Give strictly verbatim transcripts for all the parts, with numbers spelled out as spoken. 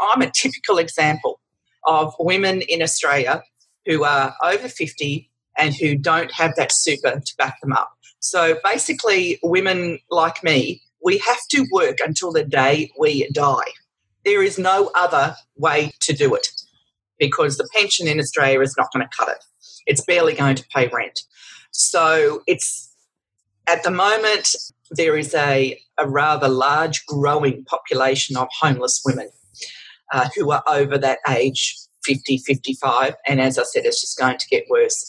I'm a typical example of women in Australia who are over fifty and who don't have that super to back them up. So basically, women like me, we have to work until the day we die. There is no other way to do it because the pension in Australia is not going to cut it. It's barely going to pay rent. So it's at the moment there is a, a rather large growing population of homeless women uh, who are over that age, fifty, fifty-five, and as I said, it's just going to get worse.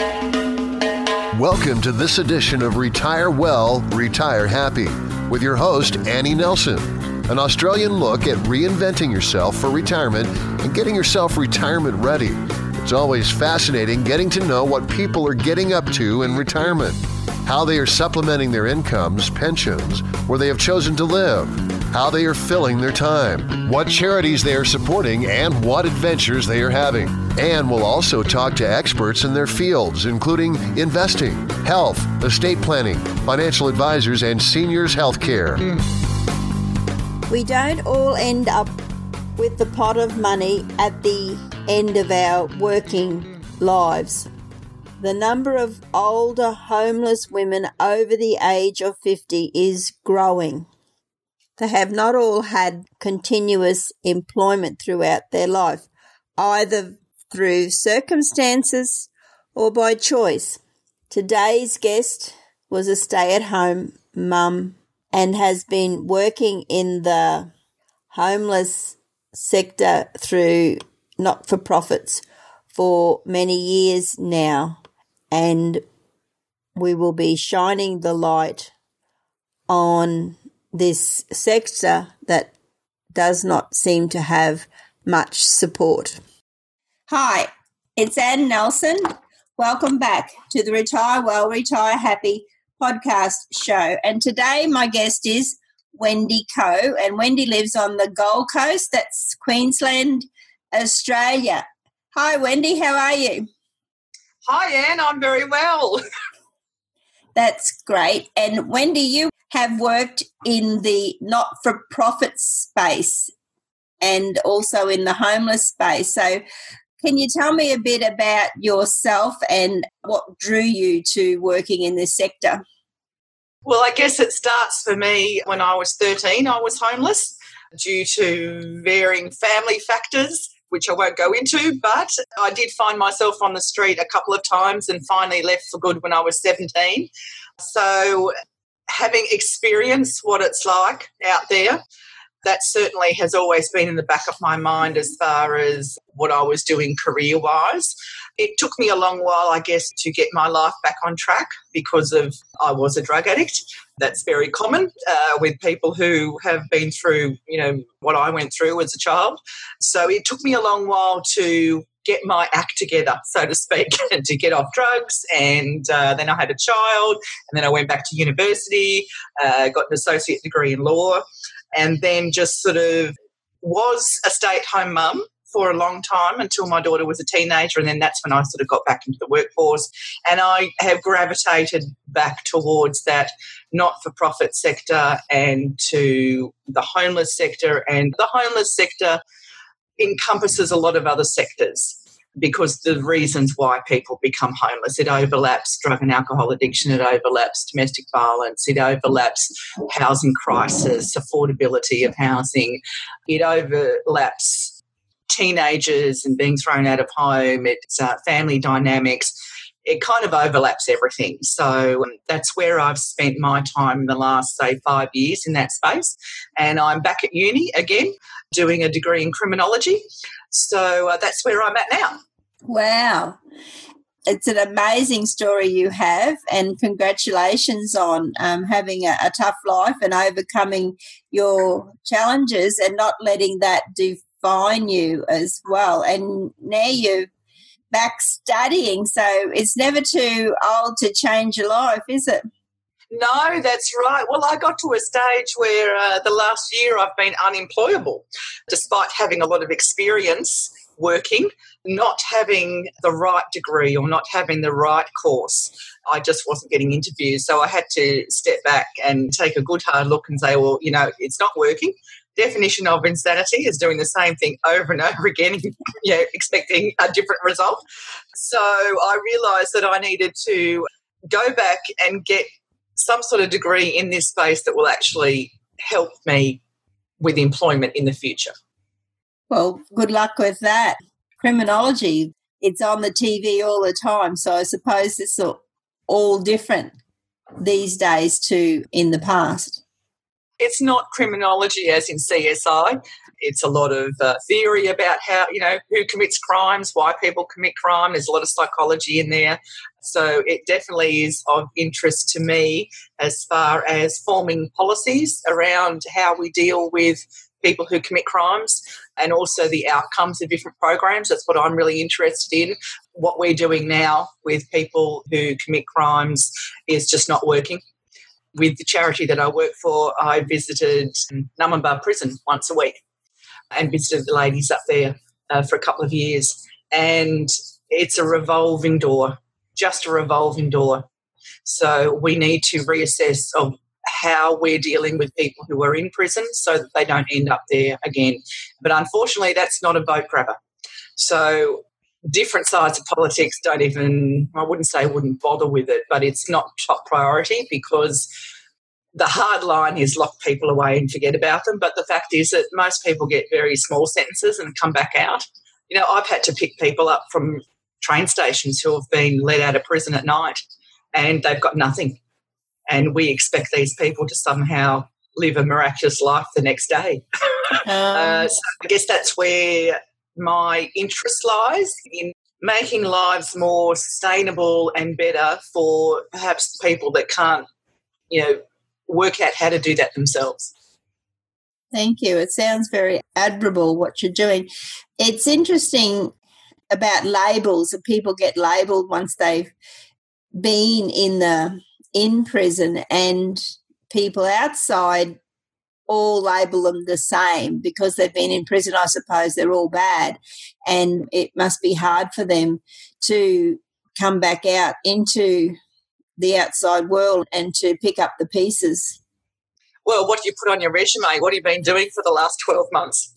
Welcome to this edition of Retire Well, Retire Happy with your host, Annie Nelson. An Australian look at reinventing yourself for retirement and getting yourself retirement ready. It's always fascinating getting to know what people are getting up to in retirement, how they are supplementing their incomes, pensions, where they have chosen to live, how they are filling their time, what charities they are supporting, and what adventures they are having. And we'll also talk to experts in their fields, including investing, health, estate planning, financial advisors, and seniors health care. We don't all end up with the pot of money at the end of our working lives. The number of older homeless women over the age of fifty is growing. They have not all had continuous employment throughout their life, either through circumstances or by choice. Today's guest was a stay-at-home mum and has been working in the homeless sector through not-for-profits for many years now, and we will be shining the light on this sector that does not seem to have much support. Hi, it's Ann Nelson. Welcome back to the Retire Well, Retire Happy podcast show. And today my guest is Wendy Coe, and Wendy lives on the Gold Coast. That's Queensland, Australia. Hi, Wendy. How are you? Hi, Anne. I'm very well. That's great. And Wendy, you have worked in the not-for-profit space and also in the homeless space. So can you tell me a bit about yourself and what drew you to working in this sector? Well, I guess it starts for me when I was thirteen. I was homeless due to varying family factors, which I won't go into, but I did find myself on the street a couple of times and finally left for good when I was seventeen. So having experienced what it's like out there, that certainly has always been in the back of my mind as far as what I was doing career-wise. It took me a long while, I guess, to get my life back on track because of I was a drug addict. That's very common uh, with people who have been through, you know, what I went through as a child. So it took me a long while to get my act together, so to speak, and to get off drugs. And uh, then I had a child, and then I went back to university, uh, got an associate degree in law, and then just sort of was a stay-at-home mum for a long time until my daughter was a teenager, and then that's when I sort of got back into the workforce. And I have gravitated back towards that not-for-profit sector and to the homeless sector. And the homeless sector encompasses a lot of other sectors because the reasons why people become homeless. It overlaps drug and alcohol addiction, it overlaps domestic violence, it overlaps housing crisis, affordability of housing, it overlaps teenagers and being thrown out of home, it's uh, family dynamics. It kind of overlaps everything. So um, that's where I've spent my time in the last, say, five years in that space. And I'm back at uni again doing a degree in criminology. So uh, that's where I'm at now. Wow. It's an amazing story you have, and congratulations on um, having a, a tough life and overcoming your challenges and not letting that define you as well. And now you're back studying, so it's never too old to change your life, is it? No, that's right. Well, I got to a stage where uh, the last year I've been unemployable, despite having a lot of experience working, not having the right degree or not having the right course. I just wasn't getting interviews. So I had to step back and take a good hard look and say, well, you know, it's not working. definition of insanity is doing the same thing over and over again, you know, expecting a different result. So I realised that I needed to go back and get some sort of degree in this space that will actually help me with employment in the future. Well, good luck with that. Criminology, it's on the T V all the time, so I suppose it's all different these days to in the past. It's not criminology as in C S I. It's a lot of uh, theory about how, you know, who commits crimes, why people commit crime. There's a lot of psychology in there. So it definitely is of interest to me as far as forming policies around how we deal with people who commit crimes and also the outcomes of different programs. That's what I'm really interested in. What we're doing now with people who commit crimes is just not working. With the charity that I work for, I visited Numbamba Prison once a week and visited the ladies up there uh, for a couple of years. And it's a revolving door, just a revolving door. So we need to reassess of how we're dealing with people who are in prison so that they don't end up there again. But unfortunately, that's not a vote grabber. So different sides of politics don't even, I wouldn't say wouldn't bother with it, but it's not top priority because the hard line is lock people away and forget about them. But the fact is that most people get very small sentences and come back out. You know, I've had to pick people up from train stations who have been let out of prison at night and they've got nothing. And we expect these people to somehow live a miraculous life the next day. Um, uh, so I guess that's where my interest lies, in making lives more sustainable and better for perhaps people that can't, you know, work out how to do that themselves. Thank you. It sounds very admirable what you're doing. It's interesting about labels, that people get labelled once they've been in the in prison, and people outside all label them the same because they've been in prison. I suppose they're all bad, and it must be hard for them to come back out into the outside world and to pick up the pieces. Well, what do you put on your resume? What have you been doing for the last twelve months?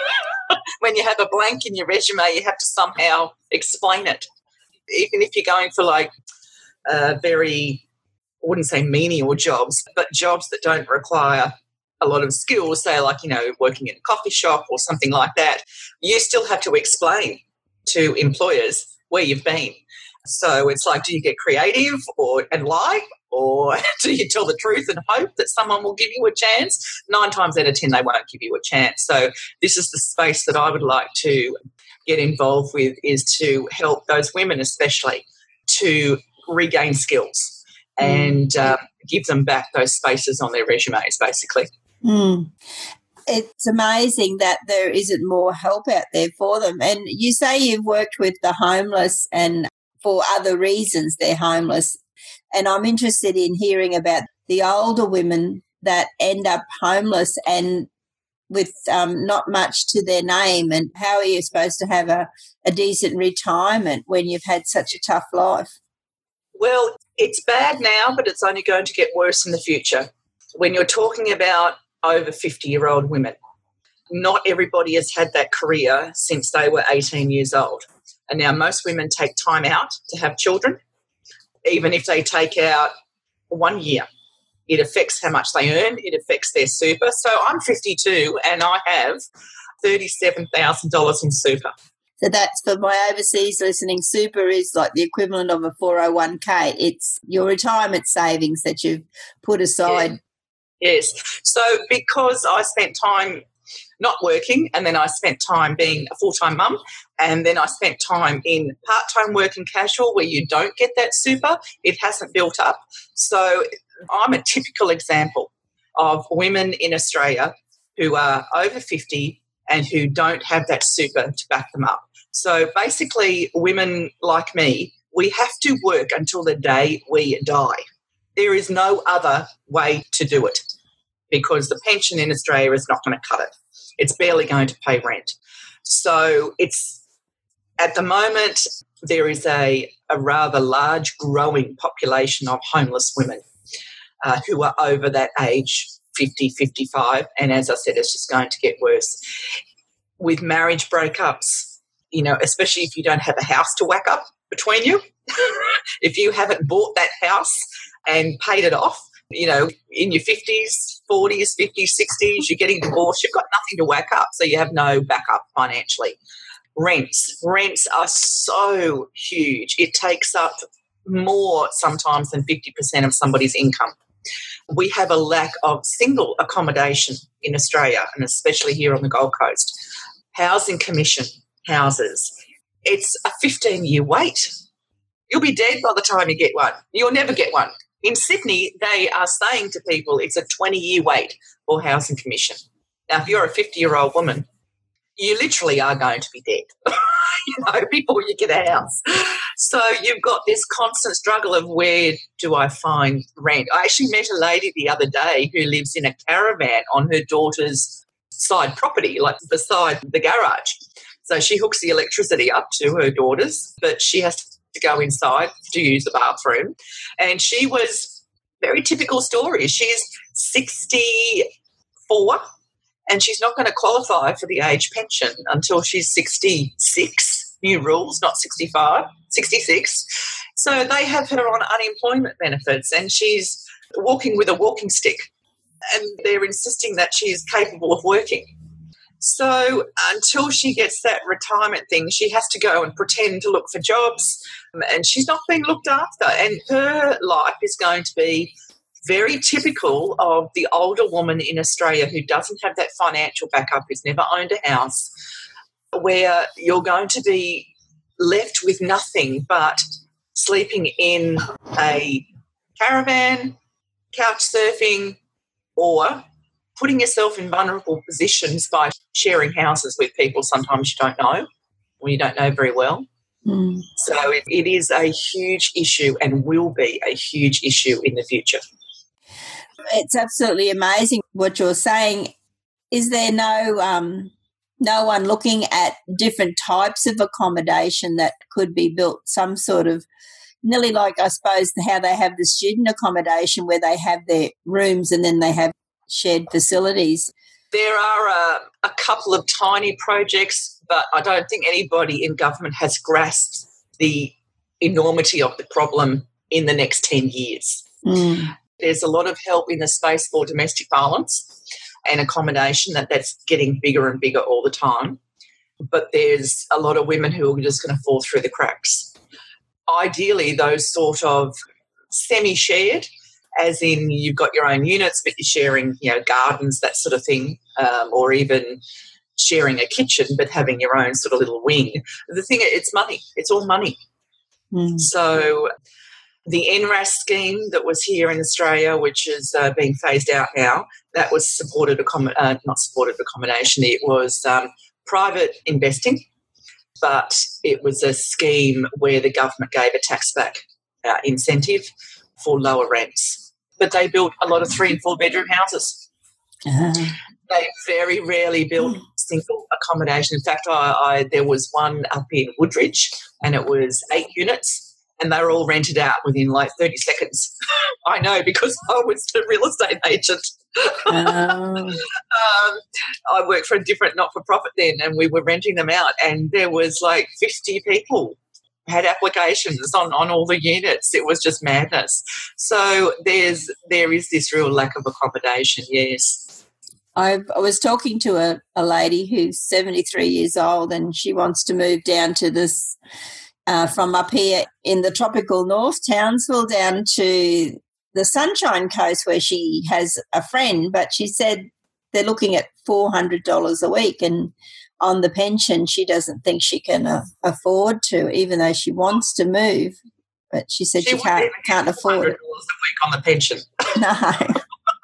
When you have a blank in your resume, you have to somehow explain it. Even if you're going for like uh, very, I wouldn't say menial jobs, but jobs that don't require a lot of skills, say like, you know, working in a coffee shop or something like that, you still have to explain to employers where you've been. So it's like, do you get creative or and lie, or do you tell the truth and hope that someone will give you a chance? Nine times out of ten, they won't give you a chance. So this is the space that I would like to get involved with, is to help those women especially to regain skills and uh, give them back those spaces on their resumes, basically. Mm. It's amazing that there isn't more help out there for them. And you say you've worked with the homeless, and for other reasons they're homeless. And I'm interested in hearing about the older women that end up homeless and with um, not much to their name, and how are you supposed to have a, a decent retirement when you've had such a tough life? Well, it's bad now, but it's only going to get worse in the future. When you're talking about over fifty-year-old women, not everybody has had that career since they were eighteen years old. And now most women take time out to have children. Even if they take out one year, it affects how much they earn. It affects their super. So I'm fifty-two and I have thirty-seven thousand dollars in super. So that's, for my overseas listening, super is like the equivalent of a four oh one k. It's your retirement savings that you've put aside. Yeah. Yes. So because I spent time not working, and then I spent time being a full-time mum, and then I spent time in part-time work and casual where you don't get that super, it hasn't built up. So I'm a typical example of women in Australia who are over fifty and who don't have that super to back them up. So basically, women like me, we have to work until the day we die. There is no other way to do it because the pension in Australia is not going to cut it. It's barely going to pay rent. So it's, at the moment, there is a, a rather large growing population of homeless women uh, who are over that age, fifty, fifty-five, and as I said, it's just going to get worse. With marriage breakups, you know, especially if you don't have a house to whack up between you, if you haven't bought that house and paid it off, you know, in your fifties, forties, fifties, sixties, you're getting divorced, you've got nothing to whack up, so you have no backup financially. Rents. Rents are so huge. It takes up more sometimes than fifty percent of somebody's income. We have a lack of single accommodation in Australia, and especially here on the Gold Coast. Housing Commission houses, it's a fifteen-year wait. You'll be dead by the time you get one. You'll never get one. In Sydney, they are saying to people it's a twenty-year wait for Housing Commission. Now, if you're a fifty-year-old woman, you literally are going to be dead, you know, before you get a house. So you've got this constant struggle of where do I find rent? I actually met a lady the other day who lives in a caravan on her daughter's side property, like beside the garage. So she hooks the electricity up to her daughter's, but she has to go inside to use the bathroom. And she was very typical story. She's sixty-four and she's not going to qualify for the age pension until she's sixty-six. New rules, not sixty-five, sixty-six. So they have her on unemployment benefits and she's walking with a walking stick, and they're insisting that she's capable of working. So until she gets that retirement thing, she has to go and pretend to look for jobs, and she's not being looked after. And her life is going to be very typical of the older woman in Australia who doesn't have that financial backup, who's never owned a house, where you're going to be left with nothing but sleeping in a caravan, couch surfing, or putting yourself in vulnerable positions by sharing houses with people sometimes you don't know or you don't know very well. Mm. So it, it is a huge issue and will be a huge issue in the future. It's absolutely amazing what you're saying. Is there no um, no one looking at different types of accommodation that could be built, some sort of nearly like, I suppose, how they have the student accommodation where they have their rooms and then they have shared facilities? There are a, a couple of tiny projects, but I don't think anybody in government has grasped the enormity of the problem in the next ten years. Mm. There's a lot of help in the space for domestic violence and accommodation that that's getting bigger and bigger all the time, but there's a lot of women who are just going to fall through the cracks. Ideally, those sort of semi-shared, as in you've got your own units but you're sharing, you know, gardens, that sort of thing, um, or even sharing a kitchen but having your own sort of little wing. The thing, it's money. It's all money. Mm. So the N R A S scheme that was here in Australia, which is uh, being phased out now, that was supported, accom- uh, not supported accommodation, it was um, private investing, but it was a scheme where the government gave a tax back uh, incentive for lower rents. But they built a lot of three and four bedroom houses. Uh-huh. They very rarely built single accommodation. In fact, I, I there was one up in Woodridge and it was eight units and they were all rented out within like thirty seconds. I know because I was a real estate agent. Oh. um, I worked for a different not-for-profit then and we were renting them out and there was like fifty people had applications on, on all the units. It was just madness. So there's there is this real lack of accommodation, yes. I've, I was talking to a, a lady who's seventy-three years old and she wants to move down to this, uh, from up here in the tropical north, Townsville, down to the Sunshine Coast where she has a friend, but she said they're looking at four hundred dollars a week and on the pension she doesn't think she can uh, afford to, even though she wants to move. But she said she, she can't, can't afford it. four hundred dollars a week on the pension. No.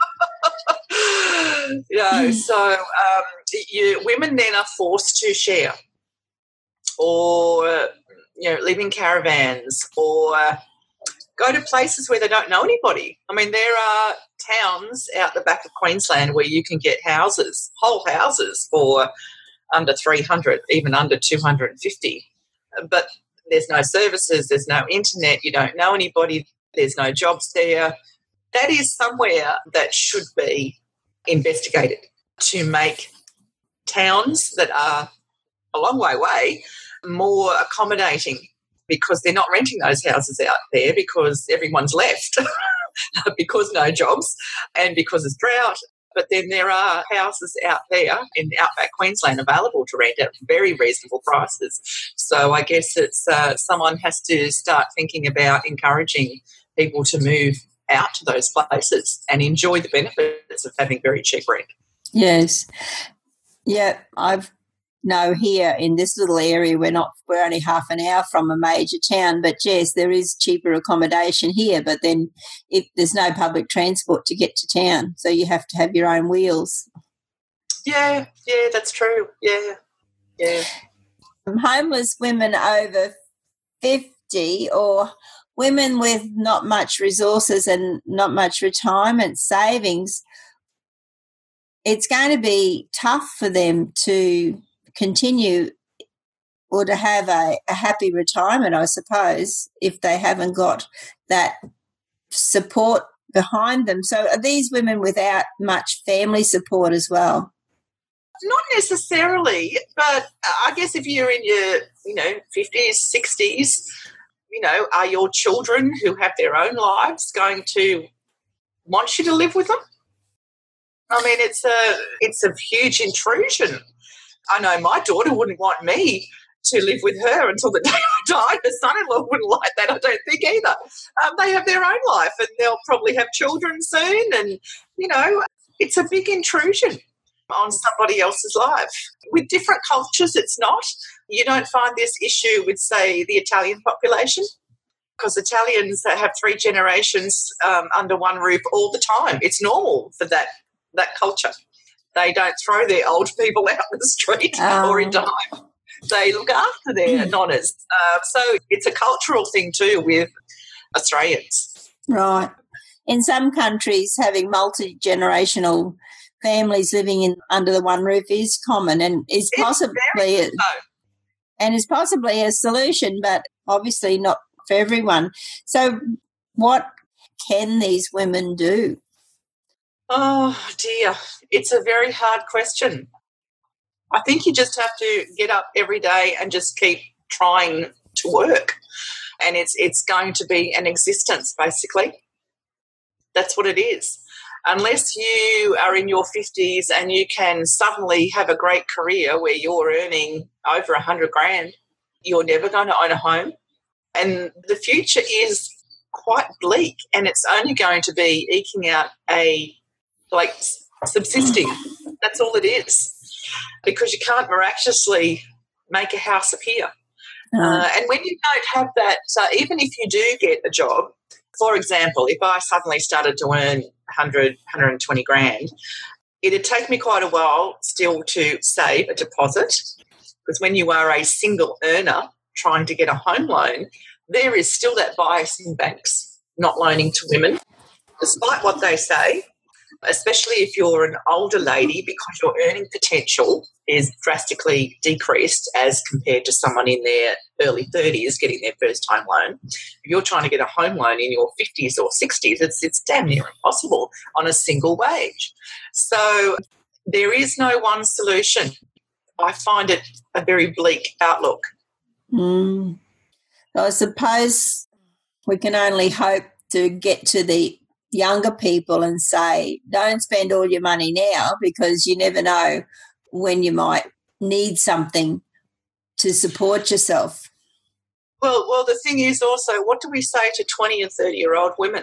You know, so um, you, women then are forced to share or, you know, live in caravans or go to places where they don't know anybody. I mean, there are towns out the back of Queensland where you can get houses, whole houses for under three hundred, even under two hundred fifty. But there's no services, there's no internet, you don't know anybody, there's no jobs there. That is somewhere that should be investigated to make towns that are a long way away more accommodating, because they're not renting those houses out there because everyone's left because no jobs and because it's drought. But then there are houses out there in outback Queensland available to rent at very reasonable prices. So I guess it's uh, someone has to start thinking about encouraging people to move out to those places and enjoy the benefits of having very cheap rent. Yes. Yeah, I've know here in this little area we're not we're only half an hour from a major town, but yes, there is cheaper accommodation here, but then if there's no public transport to get to town, so you have to have your own wheels. Yeah, yeah, that's true. Yeah, yeah. Homeless women over fifty or women with not much resources and not much retirement savings, it's going to be tough for them to continue or to have a, a happy retirement, I suppose, if they haven't got that support behind them. So are these women without much family support as well? Not necessarily, but I guess if you're in your, you know, fifties, sixties, you know, are your children who have their own lives going to want you to live with them? I mean, it's a it's a huge intrusion. I know my daughter wouldn't want me to live with her until the day I die. Her son-in-law wouldn't like that, I don't think, either. Um, they have their own life and they'll probably have children soon, and, you know, it's a big intrusion on somebody else's life. With different cultures, it's not. You don't find this issue with, say, the Italian population, because Italians have three generations um, under one roof all the time. It's normal for that that culture. They don't throw their old people out in the street um. or in time. They look after their nonnas. Uh, so it's a cultural thing too with Australians. Right. In some countries, having multi-generational families living in under the one roof is common and is possibly a, and is possibly a solution, but obviously not for everyone. So what can these women do? Oh, dear. It's a very hard question. I think you just have to get up every day and just keep trying to work. And it's it's going to be an existence, basically. That's what it is. Unless you are in your fifties and you can suddenly have a great career where you're earning over a hundred grand, you're never going to own a home. And the future is quite bleak, and it's only going to be eking out a, like, subsisting. That's all it is, because you can't miraculously make a house appear. Mm. Uh, and when you don't have that, uh, even if you do get a job, for example, if I suddenly started to earn one hundred, one hundred twenty grand, it'd take me quite a while still to save a deposit, because when you are a single earner trying to get a home loan, there is still that bias in banks not loaning to women, despite what they say, especially if you're an older lady, because your earning potential is drastically decreased as compared to someone in their early thirties getting their first home loan. If you're trying to get a home loan in your fifties or sixties, it's, it's damn near impossible on a single wage. So there is no one solution. I find it a very bleak outlook. Mm. I suppose we can only hope to get to the younger people and say, don't spend all your money now, because you never know when you might need something to support yourself. Well, well, the thing is also, what do we say to twenty and thirty-year-old women?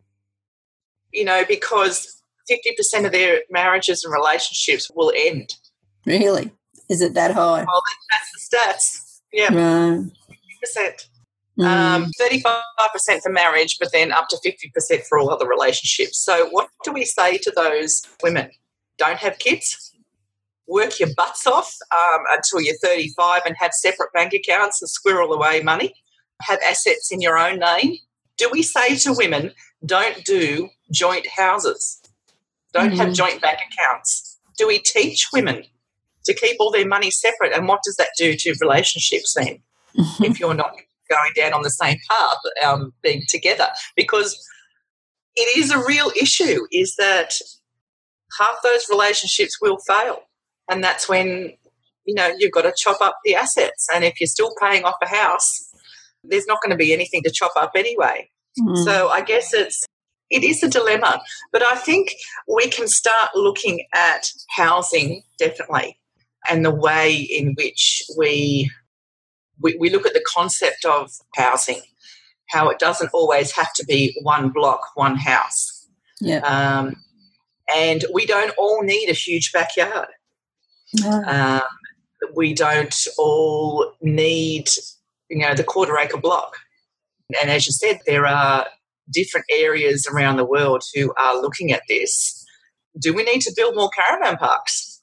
You know, because fifty percent of their marriages and relationships will end. Really? Is it that high? Well, that's the stats. Yeah, right. fifty percent. Mm. Um, thirty-five percent for marriage, but then up to fifty percent for all other relationships. So what do we say to those women? Don't have kids, work your butts off um, until you're thirty-five and have separate bank accounts and squirrel away money, have assets in your own name. Do we say to women, don't do joint houses, don't mm. have joint bank accounts? Do we teach women to keep all their money separate, and what does that do to relationships then if you're not going down on the same path, um, being together? Because it is a real issue, is that half those relationships will fail. And that's when, you know, you've got to chop up the assets. And if you're still paying off a house, there's not going to be anything to chop up anyway. Mm. So I guess it's it is a dilemma. But I think we can start looking at housing, definitely, and the way in which we we, we look at the concept of housing, how it doesn't always have to be one block, one house. Yeah. Um, and we don't all need a huge backyard. No. Um, we don't all need, you know, the quarter acre block. And as you said, there are different areas around the world who are looking at this. Do we need to build more caravan parks?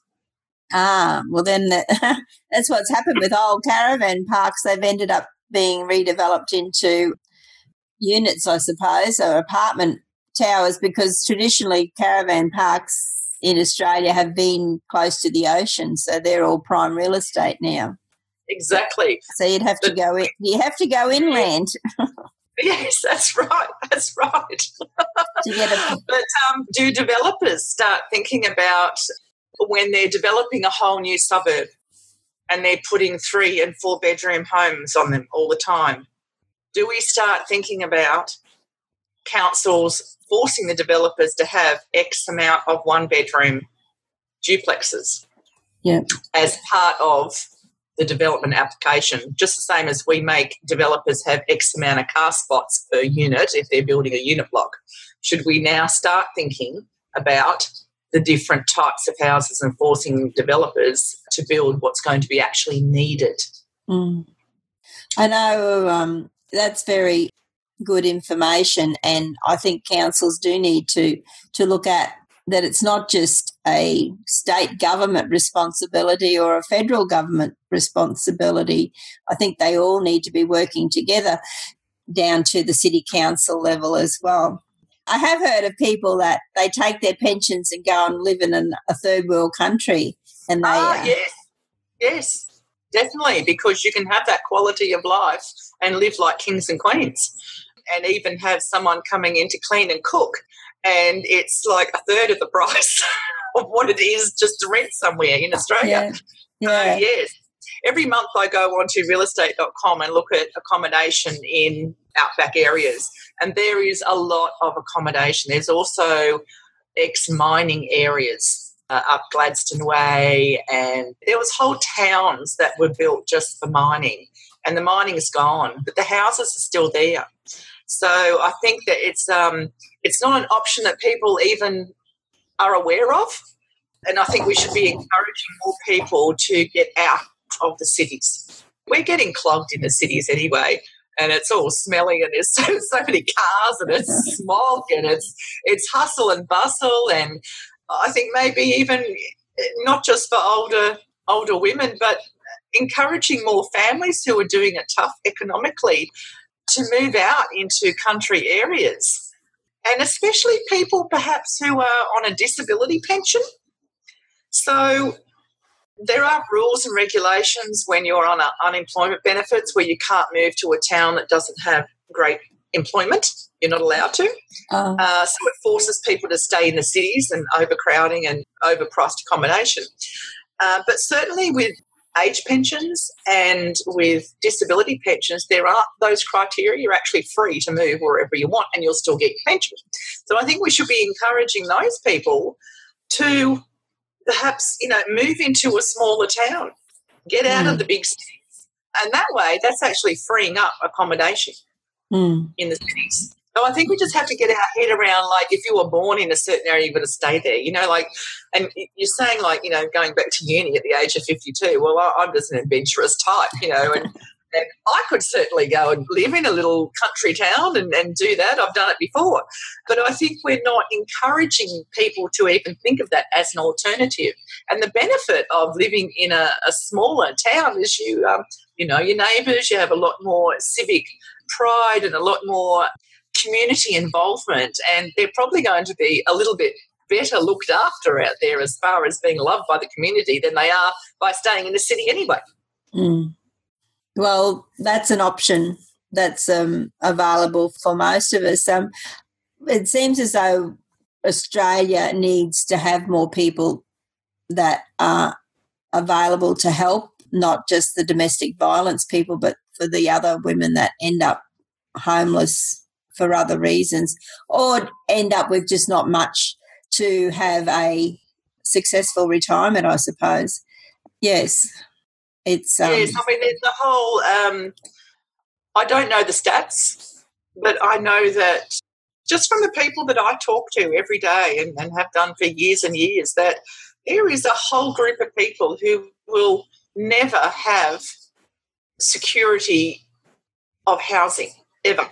Ah, well then that, that's what's happened with old caravan parks. They've ended up being redeveloped into units, I suppose, or apartment towers, because traditionally caravan parks in Australia have been close to the ocean, so they're all prime real estate now. Exactly. So you'd have to go in, you have to go inland. Yes, that's right. That's right. to get a- but um, do developers start thinking about when they're developing a whole new suburb and they're putting three and four bedroom homes on them all the time? Do we start thinking about councils forcing the developers to have X amount of one-bedroom duplexes yeah. as part of the development application, just the same as we make developers have X amount of car spots per unit if they're building a unit block? Should we now start thinking about the different types of houses and forcing developers to build what's going to be actually needed? Mm. I know um, that's very good information, and I think councils do need to to look at that. It's not just a state government responsibility or a federal government responsibility. I think they all need to be working together down to the city council level as well. I have heard of people that they take their pensions and go and live in an, a third world country, and they ah uh, yes yes definitely, because you can have that quality of life and live like kings and queens, and even have someone coming in to clean and cook, and it's like a third of the price of what it is just to rent somewhere in Australia. Yeah. Yeah. So, yes. Every month I go onto real estate dot com and look at accommodation in outback areas, and there is a lot of accommodation. There's also ex-mining areas uh, up Gladstone Way, and there was whole towns that were built just for mining, and the mining is gone, but the houses are still there. So I think that it's um, it's not an option that people even are aware of, and I think we should be encouraging more people to get out of the cities. We're getting clogged in the cities anyway, and it's all smelly, and there's so, so many cars, and it's smog, and it's it's hustle and bustle, and I think maybe even not just for older older women, but encouraging more families who are doing it tough economically to move out into country areas, and especially people perhaps who are on a disability pension. So there are rules and regulations when you're on a unemployment benefits where you can't move to a town that doesn't have great employment. You're not allowed to. Oh. Uh, so it forces people to stay in the cities, and overcrowding and overpriced accommodation. Uh, but certainly with age pensions and with disability pensions, there are those criteria. You're actually free to move wherever you want and you'll still get your pension. So I think we should be encouraging those people to perhaps, you know, move into a smaller town, get out mm. of the big cities. And that way, that's actually freeing up accommodation mm. in the cities. So I think we just have to get our head around, like, if you were born in a certain area, you've got to stay there, you know, like, and you're saying, like, you know, going back to uni at the age of fifty-two, well, I'm just an adventurous type, you know, and, and I could certainly go and live in a little country town and, and do that. I've done it before. But I think we're not encouraging people to even think of that as an alternative. And the benefit of living in a, a smaller town is you, um, you know, your neighbours, you have a lot more civic pride and a lot more community involvement, and they're probably going to be a little bit better looked after out there as far as being loved by the community than they are by staying in the city anyway. Mm. Well, that's an option that's um, available for most of us. Um, it seems as though Australia needs to have more people that are available to help, not just the domestic violence people, but for the other women that end up homeless for other reasons or end up with just not much to have a successful retirement, I suppose. Yes, it's... Um, yes, I mean, there's the whole... Um, I don't know the stats, but I know that just from the people that I talk to every day and, and have done for years and years, that there is a whole group of people who will never have security of housing, ever.